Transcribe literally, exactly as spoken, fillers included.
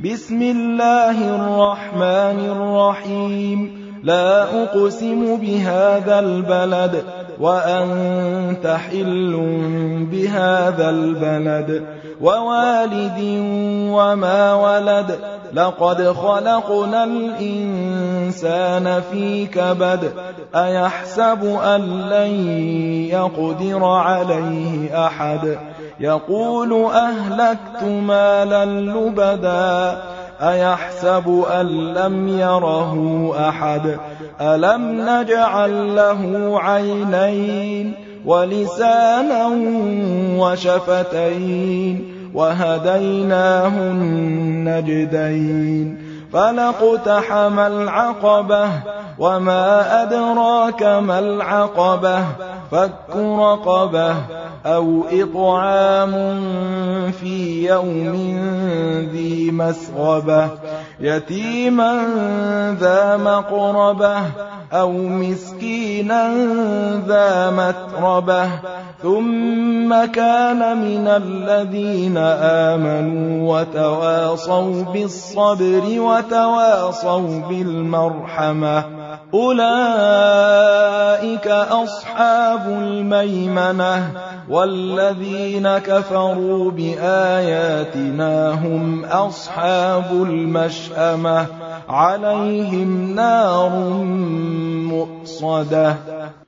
بسم الله الرحمن الرحيم لا أقسم بهذا البلد وأنت حل بهذا البلد ووالد وما ولد لقد خلقنا الإنسان في كبد أيحسب أن لن يقدر عليه أحد يقول أهلكت مالا لبدا أيحسب أن لم يره أحد ألم نجعل له عينين ولسانا وشفتين وهديناه النجدين فلاقتحم العقبة وما أدراك ما العقبة فك رقبة أو إطعام في يوم ذي مسغبة يتيما ذا مقربة أو مسكينا ذا متربة ثم كان من الذين آمنوا وتواصوا بالصبر وتواصوا بالمرحمة أولئك أصحاب الميمنة والذين كفروا بآياتنا هم أصحاب المشأمة عليهم نار مؤصدة